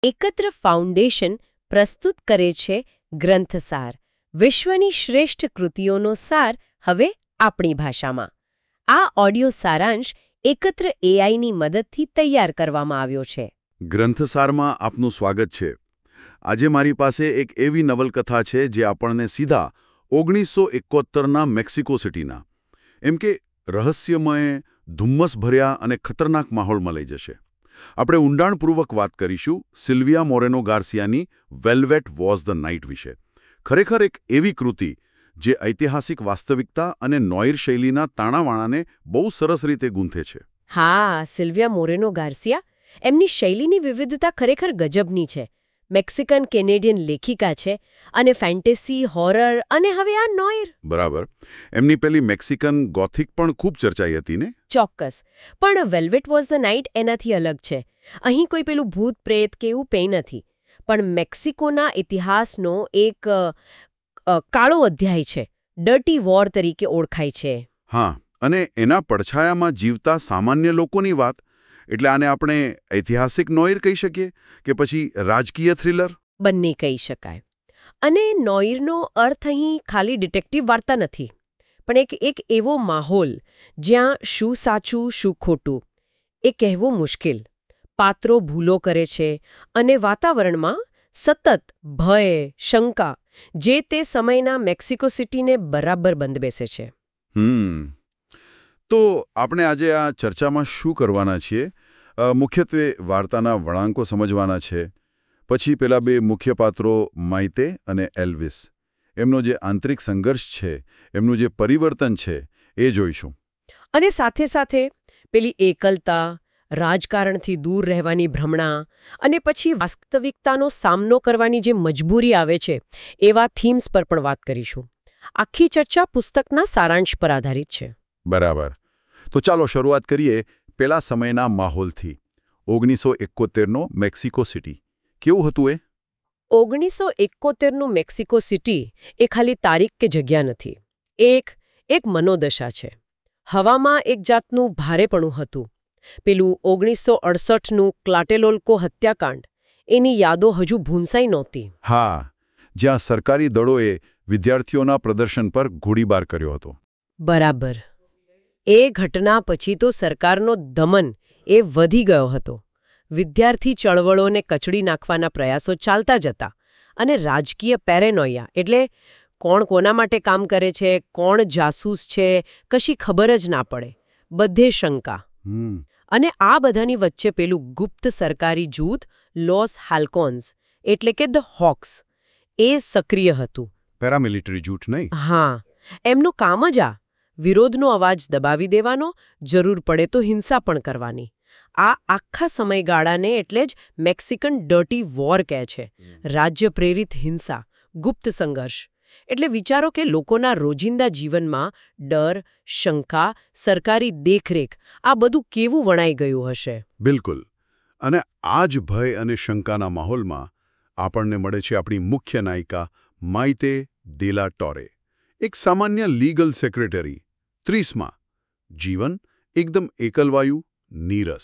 એકત્ર ફાઉન્ડેશન પ્રસ્તુત કરે છે ગ્રંથસાર, વિશ્વની શ્રેષ્ઠ કૃતિઓનો સાર હવે આપણી ભાષામાં. આ ઓડિયો સારાંશ એકત્ર એઆઈની મદદથી તૈયાર કરવામાં આવ્યો છે. ગ્રંથસારમાં આપનું સ્વાગત છે. આજે મારી પાસે એક એવી નવલકથા છે જે આપણને સીધા 1971ના મેક્સિકો સિટીના એમ કે રહસ્યમય, ધુમ્મસભર્યા અને ખતરનાક માહોલમાં લઈ જશે. આપણે ઊંડાણપૂર્વક વાત કરીશું સિલ્વિયા મોરેનો ગાર્સિયાની વેલ્વેટ વોઝ ધ નાઇટ વિશે. ખરેખર એક એવી કૃતિ જે ઐતિહાસિક વાસ્તવિકતા અને નોઈર શૈલીના તાણાવાણાને બહુ સરસ રીતે ગૂંથે છે. હા, સિલ્વિયા મોરેનો ગાર્સિયા, એમની શૈલીની વિવિધતા ખરેખર ગજબની છે. મેક્સિકન કેનેડિયન લેખિકા છે અને ફેન્ટેસી, હોરર અને હવે આ નોઈર. બરાબર. એમની પેલી મેક્સિકન ગોથિક પણ ખૂબ ચર્ચાઈ હતી ને? ચોક્કસ. પણ વેલ્વેટ વોઝ ધ નાઇટ એનાથી અલગ છે. અહીં કોઈ પેલું ભૂત પ્રેત કે એવું પેઈ નથી, પણ મેક્સિકોના ઇતિહાસનો એક કાળો અધ્યાય છે. ડર્ટી વોર તરીકે ઓળખાય છે. હા, અને એના પડછાયામાં જીવતા સામાન્ય લોકોની વાત. એટલે આને આપણે ઐતિહાસિક નોઈર કહી શકીએ કે પછી રાજકીય થ્રિલર? બંને કહી શકાય. અને નોઈરનો અર્થ અહીં ખાલી ડિટેક્ટિવ વાર્તા નથી, પણ એક એવો માહોલ જ્યાં શું સાચું શું ખોટું એ કહેવું મુશ્કેલ. પાત્રો ભૂલો કરે છે અને વાતાવરણમાં સતત ભય, શંકા જે તે સમયના મેક્સિકો સિટીને બરાબર બંધબેસે છે. તો આપણે આજે આ ચર્ચામાં શું કરવાના છીએ? મુખ્યત્વે વાર્તાના વળાંકો સમજવાના છે. પછી પેલા બે મુખ્ય પાત્રો માઇતે અને એલ્વિસ, એમનો જે આંતરિક સંઘર્ષ છે, એમનું જે પરિવર્તન છે એ જોઈશું. અને સાથે સાથે પેલી એકલતા, રાજકારણથી દૂર રહેવાની ભ્રમણા અને પછી વાસ્તવિકતાનો સામનો કરવાની જે મજબૂરી આવે છે એવા થીમ્સ પર પણ વાત કરીશું. આખી ચર્ચા પુસ્તકના સારાંશ પર આધારિત છે. બરાબર. તો ચાલો શરૂઆત કરીએ પેલા સમયના માહોલથી. 1971નો મેક્સિકો સિટી કેવું હતું એ? 1971નું મેક્સિકો સિટી એ ખાલી તારીખ કે જગ્યા નથી. એક મનોદશા છે. હવામાં એક જાતનું ભારેપણું હતું. પેલું 1968નું ક્લાટેલોલ્કો હત્યાકાંડ, એની યાદો હજુ ભૂંસાઈ નહોતી. હા, જ્યાં સરકારી દળોએ વિદ્યાર્થીઓના પ્રદર્શન પર ગોળીબાર કર્યો હતો. બરાબર. એ ઘટના પછી તો સરકારનો દમન એ વધી ગયો હતો. વિદ્યાર્થી ચળવળોને કચડી નાખવાના પ્રયાસો ચાલતા જતા અને રાજકીય પેરેનોયા, એટલે કોણ કોના માટે કામ કરે છે, કોણ જાસૂસ છે, કશી ખબર જ ના પડે. બધે શંકા. અને આ બધાની વચ્ચે પેલું ગુપ્ત સરકારી જૂથ લોસ હાલ્કોન્સ, એટલે કે ધ હોક્સ, એ સક્રિય હતું. પેરામિલિટરી જૂથ નહીં? હા, એમનું કામ જ આ વિરોધનો અવાજ દબાવી દેવાનો, જરૂર પડે તો હિંસા પણ કરવાની. આ આખા સમયગાળાને એટલે જ મેક્સિકન ડર્ટી વોર કહે છે. રાજ્ય પ્રેરિત હિંસા, ગુપ્ત સંઘર્ષ. એટલે વિચારો કે લોકોના રોજિંદા જીવનમાં ડર, શંકા, સરકારી દેખરેખ, આ બધું કેવું વણાઈ ગયું હશે. બિલકુલ. અને આ જ ભય અને શંકાના માહોલમાં આપણને મળે છે આપણી મુખ્ય નાયિકા માઇતે દે લા ટોરે. એક સામાન્ય લીગલ સેક્રેટરી, 30માં. જીવન એકદમ એકલવાયુ, નીરસ.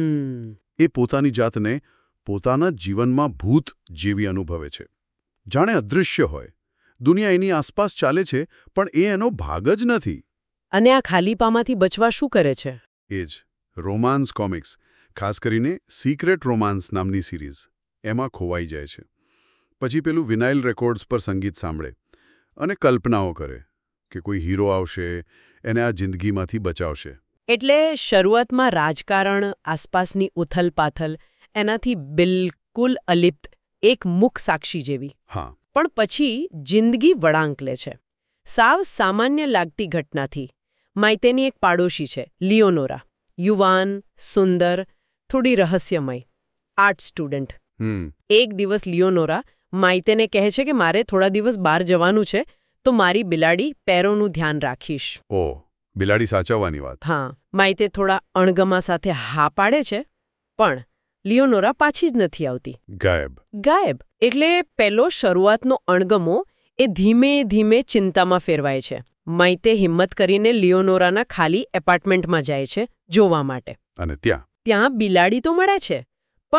એ પોતાની જાતને પોતાના જીવનમાં ભૂત જેવી અનુભવે છે. જાણે અદૃશ્ય હોય. દુનિયા એની આસપાસ ચાલે છે પણ એ એનો ભાગ જ નથી. અને આ ખાલીપામાંથી બચવા શું કરે છે? એ જ રોમાન્સ કોમિક્સ, ખાસ કરીને સિક્રેટ રોમાન્સ નામની સિરીઝ, એમાં ખોવાઈ જાય છે. પછી પેલું વિનાઇલ રેકોર્ડ્સ પર સંગીત સાંભળે અને કલ્પનાઓ કરે કે કોઈ હીરો આવશે, એને આ જિંદગીમાંથી બચાવશે. એટલે શરૂઆતમાં રાજકારણ, આસપાસની ઉથલપાથલ એનાથી બિલકુલ અલિપ્ત, એક મૂક સાક્ષી જેવી. હા. પણ પછી જિંદગી વળાંક લે છે. સાવ સામાન્ય લાગતી ઘટનાથી. માઇતેની એક પાડોશી છે, લિયોનોરા. યુવાન, સુંદર, થોડી રહસ્યમય, આર્ટ સ્ટુડન્ટ. એક દિવસ લિયોનોરા માઇતેને કહે છે કે મારે થોડા દિવસ બહાર જવાનું છે, તો મારી બિલાડી પેરોનું ધ્યાન રાખીશ. ઓહ, બિલાડી સાચવવાની વાત. હા. માઇતે થોડા અણગમા સાથે હા પાડે છે, પણ લિયોનોરા પાછી જ નથી આવતી. ગાયબ. એટલે પેલો શરૂઆતનો અણગમો એ ધીમે ધીમે ચિંતામાં ફેરવાય છે. માઇતે હિંમત કરીને લિયોનોરાના ખાલી એપાર્ટમેન્ટમાં જાય છે જોવા માટે. અને ત્યાં બિલાડી તો મળે છે, પણ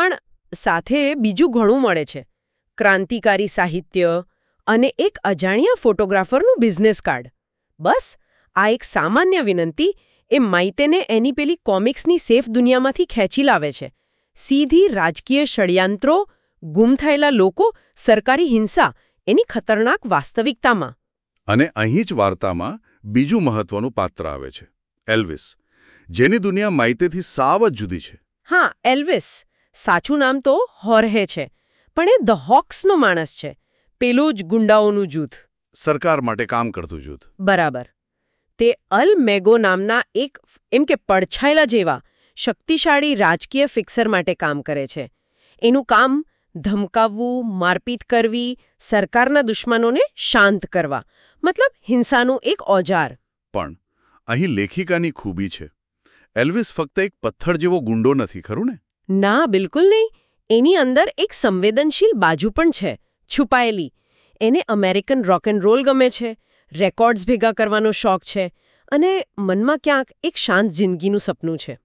સાથે બીજું ઘણું મળે છે. ક્રાંતિકારી સાહિત્ય અને એક અજાણ્યા ફોટોગ્રાફરનું બિઝનેસ કાર્ડ. બસ આ એક સામાન્ય વિનંતી એ માઇતેને એની પેલી કોમિક્સની સેફ દુનિયામાંથી ખેંચી લાવે છે. સીધી રાજકીય ષડયંત્રો, ગુમ થયેલા લોકો, સરકારી હિંસા એની ખતરનાક વાસ્તવિકતામાં. અને અહીં જ વાર્તામાં બીજું મહત્વનું પાત્ર આવે છે, એલ્વિસ, જેની દુનિયા માઇતેથી સાવ જ જુદી છે. હા, એલ્વિસ. સાચું નામ તો હોર્હે છે, પણ એ ધ હોક્સનો માણસ છે. પેલું જ ગુંડાઓનું જૂથ. સરકાર માટે કામ કરતું જૂથ. બરાબર. તે અલ મેગો નામના એક એમ કે પડછાયેલા જેવા શક્તિશાળી રાજકીય ફિક્સર માટે કામ કરે છે. એનું કામ ધમકાવવું, મારપીટ કરવી, સરકારના દુશ્મનોને શાંત કરવા, મતલબ હિંસાનું એક ઓજાર. પણ અહીં લેખિકાની ખૂબી છે. એલ્વિસ ફક્ત એક પથ્થર જેવો ગુંડો નથી, ખરું ને? ના, બિલકુલ નહીં. એની અંદર એક સંવેદનશીલ બાજુ પણ છે, છુપાયેલી. એને અમેરિકન રોક એન્ડ રોલ ગમે છે, રેકોર્ડ્સ ભેગા કરવાનો શોખ છે, અને મનમાં ક્યાંક એક શાંત જિંદગીનું સપનું છે.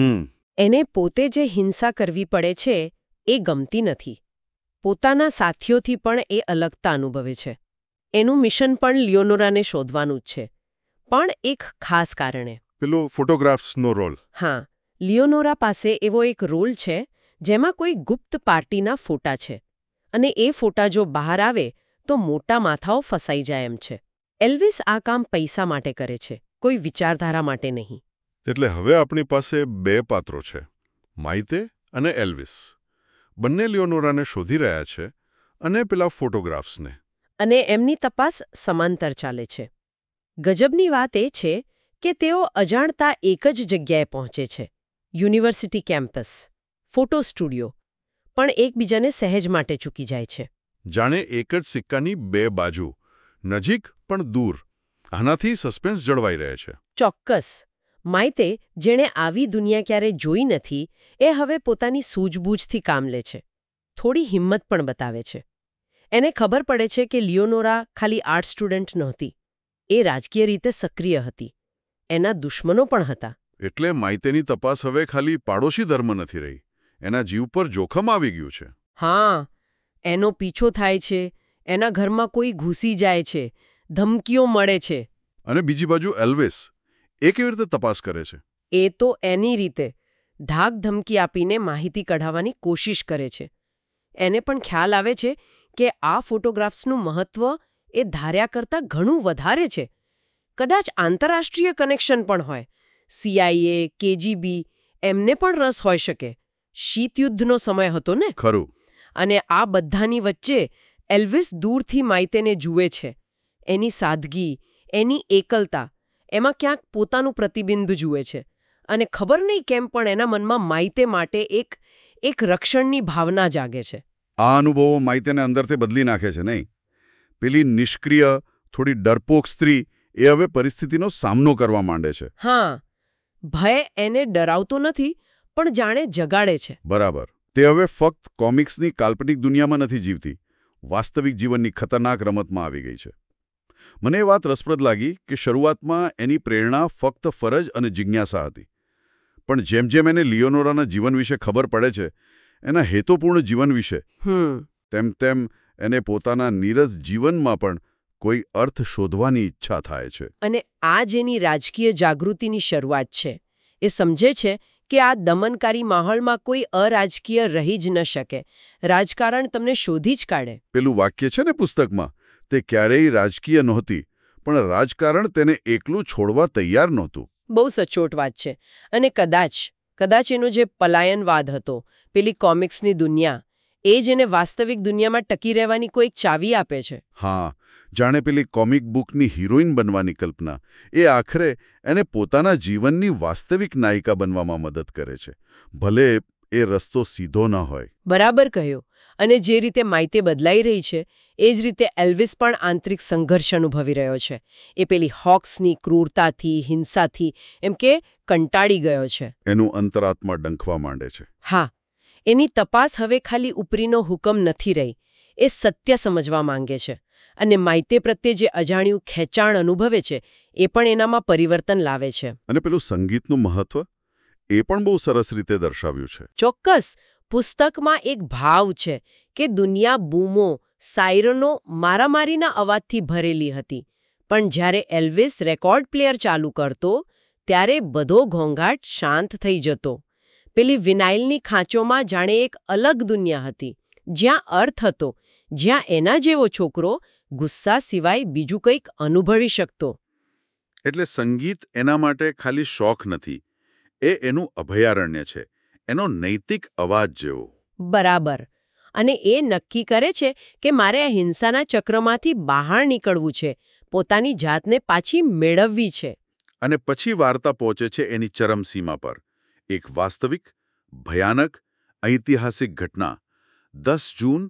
એને પોતે જે હિંસા કરવી પડે છે એ ગમતી નથી. પોતાના સાથીઓથી પણ એ અલગતા અનુભવે છે. એનું મિશન પણ લિયોનોરાને શોધવાનું જ છે, પણ એક ખાસ કારણે. પેલો ફોટોગ્રાફ્સનો રોલ. હા, લિયોનોરા પાસે એવો એક રોલ છે જેમાં કોઈ ગુપ્ત પાર્ટીના ફોટા છે, અને એ ફોટા જો બહાર આવે તો મોટા માથાઓ ફસાઈ જાય એમ છે. એલ્વિસ આ કામ પૈસા માટે કરે છે, કોઈ વિચારધારા માટે નહીં. એટલે હવે આપણી પાસે બે પાત્રો છે, માઇતે અને એલ્વિસ. બંને લિયોનોરાને શોધી રહ્યા છે, અને પેલા ફોટોગ્રાફ્સને. અને એમની તપાસ સમાંતર ચાલે છે. ગજબની વાત એ છે કે તેઓ અજાણતા એક જ જગ્યાએ પહોંચે છે, યુનિવર્સિટી કેમ્પસ, ફોટો સ્ટુડિયો, પણ એકબીજાને સહેજ માટે ચૂકી જાય છે. જાણે એક જ સિક્કાની બે બાજુ, નજીક પણ દૂર. આનાથી સસ્પેન્સ જળવાઈ રહે છે. ચોક્કસ. માઇતે, જેણે આવી દુનિયા ક્યારે જોઈ નથી, એ હવે પોતાની સૂઝબૂઝથી કામ લે છે. થોડી હિંમત પણ બતાવે છે. એને ખબર પડે છે કે લિયોનોરા ખાલી આર્ટ સ્ટુડન્ટ નહોતી, એ રાજકીય રીતે સક્રિય હતી. એના દુશ્મનો પણ હતા. એટલે માઇતેની તપાસ હવે ખાલી પાડોશી ધર્મ નથી રહી, એના જીવ પર જોખમ આવી ગયું છે. હા, એનો પીછો થાય છે, એના ઘરમાં કોઈ ઘૂસી જાય છે, ધમકીઓ મળે છે. અને બીજી બાજુ એલ્વિસ, એ કેવી રીતે તપાસ કરે છે? એ તો એની રીતે ધાક ધમકી આપીને માહિતી કઢાવવાની કોશિશ કરે છે. એને પણ ખ્યાલ આવે છે કે આ ફોટોગ્રાફ્સનું મહત્વ એ ધાર્યા કરતાં ઘણું વધારે છે. કદાચ આંતરરાષ્ટ્રીય કનેક્શન પણ હોય. CIA, KGB એમને પણ રસ હોઈ શકે. શીતયુદ્ધનો સમય હતો ને? ખરું. અને આ બધાની વચ્ચે એલ્વિસ દૂરથી માઇતેને જુએ છે. એની સાદગી, એની એકલતા, એમાં ક્યાંક પોતાનું પ્રતિબિંબ જુએ છે. અને ખબર નહીં કેમ પણ એના મનમાં માઇતે માટે એક રક્ષણની ભાવના જાગે છે. આ અનુભવો માઇતેને અંદરથી બદલી નાખે છે, નહીં? પેલી નિષ્ક્રિય, થોડી ડરપોક સ્ત્રી એ હવે પરિસ્થિતિનો સામનો કરવા માંડે છે. હા, ભય એને ડરાવતો નથી, પણ જાણે જગાડે છે. બરાબર. તે હવે ફક્ત કોમિક્સની કાલ્પનિક દુનિયામાં નથી જીવતી, વાસ્તવિક જીવનની ખતરનાક રમતમાં આવી ગઈ છે. મને એ વાત રસપ્રદ લાગી કે શરૂઆતમાં એની પ્રેરણા ફક્ત ફરજ અને જિજ્ઞાસા હતી. પણ જેમ જેમ એને લિયોનોરાના જીવન વિશે ખબર પડે છે, એના હેતુપૂર્ણ જીવન વિશે, તેમ તેમ એને પોતાના નીરસ જીવનમાં પણ કોઈ અર્થ શોધવાની ઈચ્છા થાય છે. અને આ જેની રાજકીય જાગૃતિની શરૂઆત છે. એ સમજે છે કે આ દમનકારી માહોલમાં કોઈ અરાજકીય રહી જ ન શકે. રાજકારણ તમને શોધી જ કાઢે. પેલું વાક્ય છે ને પુસ્તકમાં, તે ક્યારેય રાજકીય નહોતી, પણ રાજકારણ તેને એકલું છોડવા તૈયાર નહોતું. બહુ સચોટ વાત છે. અને કદાચ એનો જે પલાયનવાદ હતો, પેલી કોમિક્સની દુનિયા, એ જ એને વાસ્તવિક દુનિયામાં ટકી રહેવાની કોઈક ચાવી આપે છે. હા, જાણે પેલી કોમિક બુકની હિરોઈન બનવાની કલ્પના, એ આખરે એને પોતાના જીવનની વાસ્તવિક નાયિકા બનવામાં મદદ કરે છે, ભલે એ રસ્તો સીધો ન હોય. બરાબર કહ્યું. અને જે રીતે માઇતે બદલાઈ રહી છે, એ જ રીતે એલ્વિસ પણ આંતરિક સંઘર્ષ અનુભવી રહ્યો છે. એ પેલી હોક્સની ક્રૂરતાથી, હિંસાથી એમ કે કંટાળી ગયો છે. એનું અંતરાત્મા ડંખવા માંડે છે. હા, એની તપાસ હવે ખાલી ઉપરીનો હુકમ નથી રહી. એ સત્ય સમજવા માંગે છે. અને માઇતે પ્રત્યે જે અજાણ્યું ખેંચાણ અનુભવે છે, એ પણ એનામાં પરિવર્તન લાવે છે. અને પેલું સંગીતનું મહત્વ, એ પણ બહુ સરસ રીતે દર્શાવ્યું છે. ચોક્કસ. પુસ્તકમાં એક ભાવ છે કે દુનિયા બૂમો, સાયરનો, મારામારીના અવાજથી ભરેલી હતી, પણ જ્યારે એલ્વિસ રેકોર્ડ પ્લેયર ચાલુ કરતો ત્યારે બધો ઘોંઘાટ શાંત થઈ જતો. પેલી વિનાઇલની ખાંચોમાં જાણે એક અલગ દુનિયા હતી, જ્યાં અર્થ હતો, જ્યાં એના જેવો છોકરો ગુસ્સા સિવાય બીજું કંઈક અનુભવી શકતો. એટલે સંગીત એના માટે ખાલી શોખ નથી, એ એનું અભયારણ્ય છે, એનો નૈતિક અવાજ જેવો. બરાબર. અને એ નક્કી કરે છે કે મારે આ હિંસાના ચક્રમાંથી બહાર નીકળવું છે, પોતાની જાતને પાછી મેળવવી છે. અને પછી વાર્તા પહોંચે છે એની ચરમસીમા પર. એક વાસ્તવિક, ભયાનક, ઐતિહાસિક ઘટના. 10 જૂન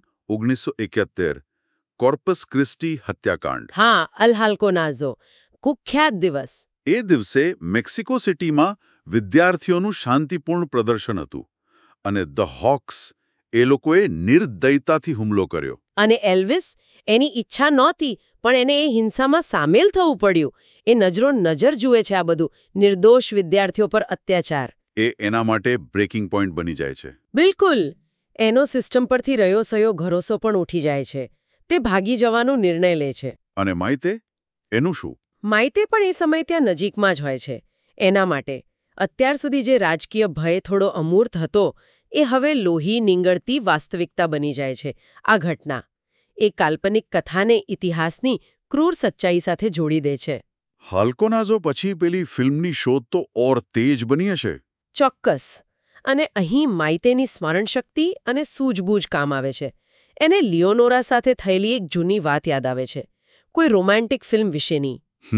1971, કોર્પસ ક્રિસ્ટી હત્યાકાંડ. હા, અલ હાલ્કોનાઝો, કુખ્યાત દિવસ. એ દિવસે મેક્સિકો સિટીમાં વિદ્યાર્થીઓનું શાંતિપૂર્ણ પ્રદર્શન હતું અને ધ હોક્સ એ લોકોએ નિર્દયતાથી હુમલો કર્યો. અને એલ્વિસ, એની ઈચ્છા નહોતી, પણ એને એ હિંસામાં સામેલ થવું પડ્યું. એ નજરો નજર જુએ છે આ બધું, નિર્દોષ વિદ્યાર્થીઓ પર અત્યાચાર. એ એના માટે બ્રેકિંગ પોઈન્ટ બની જાય છે. બિલકુલ. એનો સિસ્ટમ પરથી રહ્યો સયો ભરોસો પણ ઉઠી જાય છે. તે ભાગી જવાનો નિર્ણય લે છે. અને માઇતે? એનું શું? માઇતે પણ એ સમય ત્યાં નજીકમાં જ હોય છે. એના માટે અત્યાર સુધી જે રાજકીય ભય થોડો અમૂર્ત હતો, એ હવે લોહી નીંગળતી વાસ્તવિકતા બની જાય છે. આ ઘટના એ કાલ્પનિક કથાને ઇતિહાસની ક્રૂર સચ્ચાઈ સાથે જોડી દે છે. હાલ્કોનાઝો પછી પેલી ફિલ્મની શોધ તો ઓર તેજ બની હશે. ચોક્કસ. અને અહીં માઇતેની સ્મરણશક્તિ અને સૂઝબૂઝ કામ આવે છે. એને લિયોનોરા સાથે થયેલી એક જૂની વાત યાદ આવે છે, કોઈ રોમેન્ટિક ફિલ્મ વિશેની.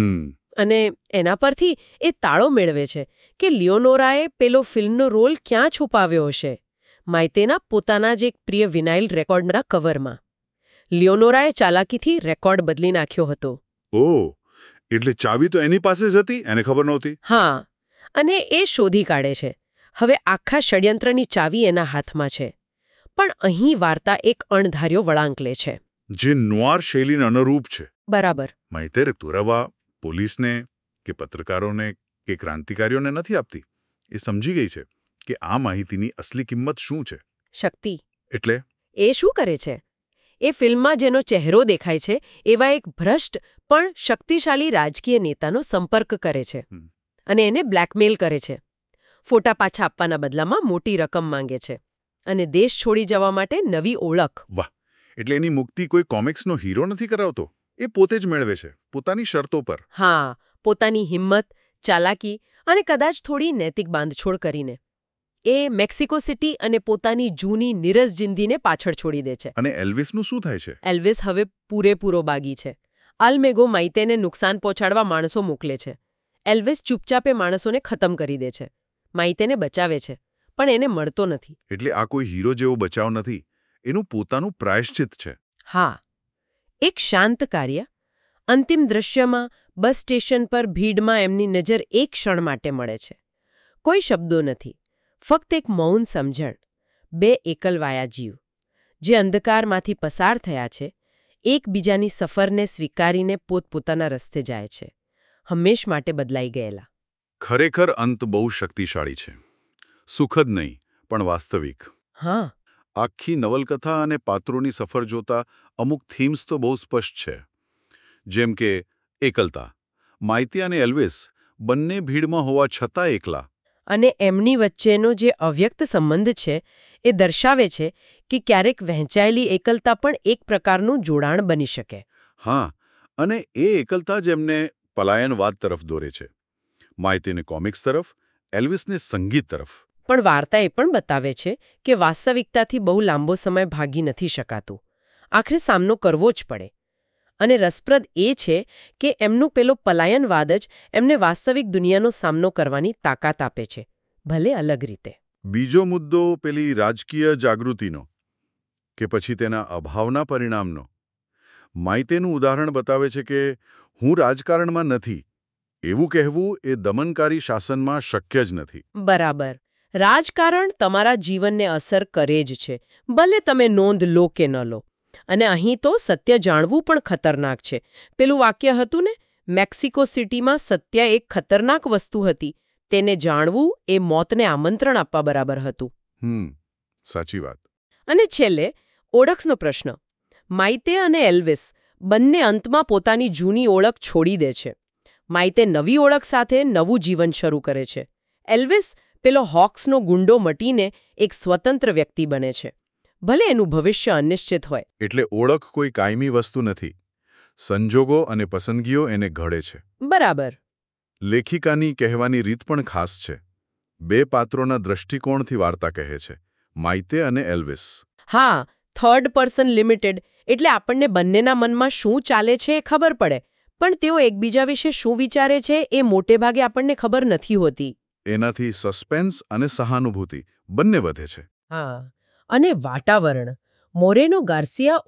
અને એના પરથી એ તાળો મેળવે છે કે લિયોનોરાએ પેલો ફિલ્મનો રોલ ક્યાં છુપાવ્યો હશે. માઇતેના પોતાના જ એક પ્રિય વિનાઇલ રેકોર્ડના કવરમાં. લિયોનોરાએ ચાલાકીથી રેકોર્ડ બદલી નાખ્યો હતો. ઓહ, એટલે ચાવી તો એની પાસે જ હતી, એને ખબર નહોતી. હા, અને એ શોધી કાઢે છે. હવે આખા ષડયંત્રની ચાવી એના હાથમાં છે. પણ અહીં વાર્તા એક અણધાર્યો વળાંક લે છે. જે નોઆર શૈલીને અનુરૂપ છે. બરાબર. માઇતે તુરવા પોલીસને કે પત્રકારોને કે ક્રાંતિકારીઓને નથી આપતી. એ સમજી ગઈ છે કે આ માહિતીની અસલી કિંમત શું છે. શક્તિ. એટલે એ શું કરે છે? એ ફિલ્મમાં જેનો ચહેરો દેખાય છે એવા એક ભ્રષ્ટ પણ શક્તિશાળી રાજકીય નેતાનો સંપર્ક કરે છે અને એને બ્લેકમેલ કરે છે. ફોટા પાછા આપવાના બદલામાં મોટી રકમ માંગે છે અને દેશ છોડી જવા માટે નવી ઓળખ. વાહ! એટલે એની મુક્તિ કોઈ કોમિક્સનો હીરો નથી કરાવતો, એ પોતે જ મેળવે છે, પોતાની શરતો પર. હા, પોતાની હિંમત, ચાલાકી અને કદાચ થોડી નૈતિક બાંધછોડ કરીને. એ મેક્સિકો સિટી અને પોતાની જૂની નીરસ જિંદગીને પાછળ છોડી દે છે. અને એલ્વિસનું શું થાય છે? એલ્વિસ હવે પૂરેપૂરો બાગી છે. અલ્મેગો માઇતેને નુકસાન પહોંચાડવા માણસો મોકલે છે. એલ્વિસ ચૂપચાપે માણસોને ખતમ કરી દે છે. માઇતેને બચાવે છે, પણ એને મળતો નથી. એટલે આ કોઈ હીરો જેવો બચાવ નથી, એનું પોતાનું પ્રાયશ્ચિત છે. હા, એક શાંત કાર્ય. અંતિમ દૃશ્યમાં બસ સ્ટેશન પર ભીડમાં એમની નજર એક ક્ષણ માટે મળે છે. કોઈ શબ્દો નથી, ફક્ત એક મૌન સમજણ. બે એકલવાયા જીવ જે અંધકારમાંથી પસાર થયા છે, એકબીજાની સફરને સ્વીકારીને પોતપોતાના રસ્તે જાય છે, હંમેશ માટે બદલાઈ ગયેલા. ખરેખર અંત બહુ શક્તિશાળી છે. સુખદ નહીં, પણ વાસ્તવિક. હા. આખી નવલકથા અને પાત્રોની સફર જોતા અમુક થીમ્સ તો બહુ સ્પષ્ટ છે. જેમ કે એકલતા. માઇતી અને એલ્વિસ બંને ભીડમાં હોવા છતાં એકલા. અને એમની વચ્ચેનો જે અવ્યક્ત સંબંધ છે એ દર્શાવે છે કે ક્યારેક વહેંચાયેલી એકલતા પણ એક પ્રકારનું જોડાણ બની શકે. હા, અને એ એકલતા જ એમને પલાયનવાદ તરફ દોરે છે. માઇતીને કોમિક્સ તરફ, એલ્વિસને સંગીત તરફ. પણ વાર્તા એ પણ બતાવે છે કે વાસ્તવિકતાથી બહુ લાંબો સમય ભાગી નથી શકાતું. આખરે સામનો કરવો જ પડે. અને રસપ્રદ એ છે કે એમનું પેલો પલાયનવાદ જ એમને વાસ્તવિક દુનિયાનો સામનો કરવાની તાકાત આપે છે, ભલે અલગ રીતે. બીજો મુદ્દો પેલી રાજકીય જાગૃતિનો કે પછી તેના અભાવના પરિણામનો. માઇતેનું ઉદાહરણ બતાવે છે કે હું રાજકારણમાં નથી એવું કહેવું એ દમનકારી શાસનમાં શક્ય જ નથી. બરાબર. રાજકારણ તમારા જીવનને અસર કરે જ છે, ભલે તમે નોંધ લો કે ન લો. અને અહીં તો સત્ય જાણવું પણ ખતરનાક છે. પેલું વાક્ય હતું ને, મેક્સિકો સિટીમાં સત્ય એક ખતરનાક વસ્તુ હતી. તેને જાણવું એ મોતને આમંત્રણ આપવા બરાબર હતું. સાચી વાત. અને છેલ્લે ઓળખનો પ્રશ્ન. માઇતે અને એલ્વિસ બંને અંતમાં પોતાની જૂની ઓળખ છોડી દે છે. માઇતે નવી ઓળખ સાથે નવું જીવન શરૂ કરે છે. એલ્વિસ પેલો હોક્સનો ગુંડો મટીને એક સ્વતંત્ર વ્યક્તિ બને છે. ભલે એનું ભવિષ્ય અનિશ્ચિત હોય. એટલે ઓળખ કોઈ કાયમી વસ્તુ નથી. સંજોગો અને પસંદગીઓ એને ઘડે છે. બરાબર. લેખિકાની કહેવાની રીત પણ ખાસ છે. બે પાત્રોના દ્રષ્ટિકોણથી વાર્તા કહે છે, માઇતે અને એલ્વિસ. હા, થર્ડ પર્સન લિમિટેડ એટલે આપણને બંનેના મનમાં શું ચાલે છે એ ખબર પડે, પણ તેઓ એકબીજા વિશે શું વિચારે છે એ મોટે ભાગે આપણને ખબર નથી હોતી. એનાથી સસ્પેન્સ અને સહાનુભૂતિ બંને વધે છે. હા, અને વાતાવરણ. મોરેનો ગાર્સિયા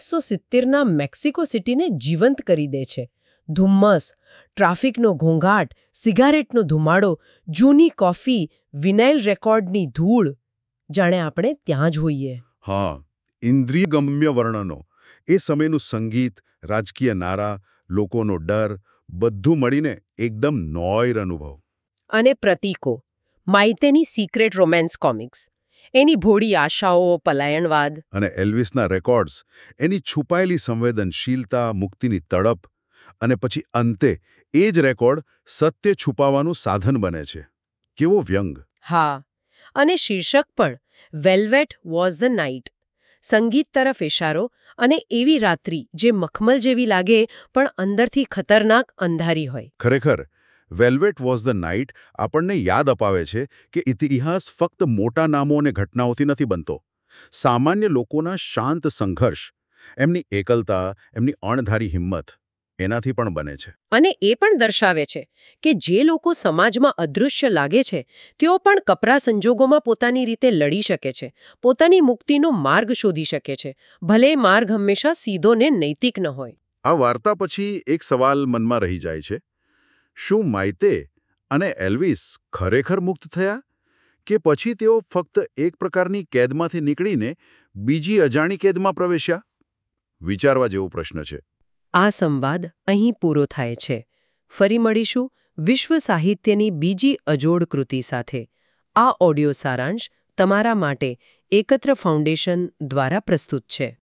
1970ના મેક્સિકો સિટીને જીવંત કરી દે છે. ધુમ્મસ, ટ્રાફિકનો ઘોંઘાટ, સિગારેટનો ધુમાડો, જૂની કોફી, વિનાઇલ રેકોર્ડની ધૂળ. જાણે આપણે ત્યાં જ હોઈએ. હા, ઇન્દ્રિયગમ્ય વર્ણનો, એ સમયનું સંગીત, રાજકીય નારા, લોકોનો ડર, બધું મળીને એકદમ નોઈર અનુભવ. અને પ્રતીકો. માઇતેની સિક્રેટ રોમેન્સ કોમિક્સ. એની ભોળી આશાઓ, પલાયણવાદ. અને એલ્વિસના રેકોર્ડ્સ, એની છુપાયેલી સંવેદનશીલતા, મુક્તિની તડપ, અને પછી અંતે એ જ રેકોર્ડ સત્ય છુપાવવાનું સાધન બને છે. કેવો વ્યંગ! હા, અને શીર્ષક પણ વેલ્વેટ વોઝ ધ નાઇટ. સંગીત તરફ ઇશારો, અને એવી રાત્રિ જે મખમલ જેવી લાગે પણ અંદરથી ખતરનાક અંધારી હોય. ખરેખર, વેલ્વેટ વોઝ ધ નાઇટ આપણને યાદ અપાવે છે કે ઇતિહાસ ફક્ત મોટા નામો અને ઘટનાઓથી નથી બનતો. સામાન્ય લોકોના શાંત સંઘર્ષ, એમની એકલતા, એમની અણધારી હિંમત, એનાથી પણ બને છે. અને એ પણ દર્શાવે છે કે જે લોકો સમાજમાં અદૃશ્ય લાગે છે તેઓ પણ કપરા સંજોગોમાં પોતાની રીતે લડી શકે છે, પોતાની મુક્તિનો માર્ગ શોધી શકે છે, ભલે માર્ગ હંમેશા સીધો ને નૈતિક ન હોય. આ વાર્તા પછી એક સવાલ મનમાં રહી જાય છે. શું માઇતે અને એલ્વિસ ખરેખર મુક્ત થયા? કે પછી તેઓ ફક્ત એક પ્રકારની કેદમાંથી નીકળીને બીજી અજાણી કેદમાં પ્રવેશ્યા? વિચારવા જેવો પ્રશ્ન છે. આ સંવાદ અહીં પૂરો થાય છે. ફરી મળીશું વિશ્વ સાહિત્યની બીજી અજોડ કૃતિ સાથે. આ ઓડિયો સારાંશ તમારા માટે એકત્ર ફાઉન્ડેશન દ્વારા પ્રસ્તુત છે.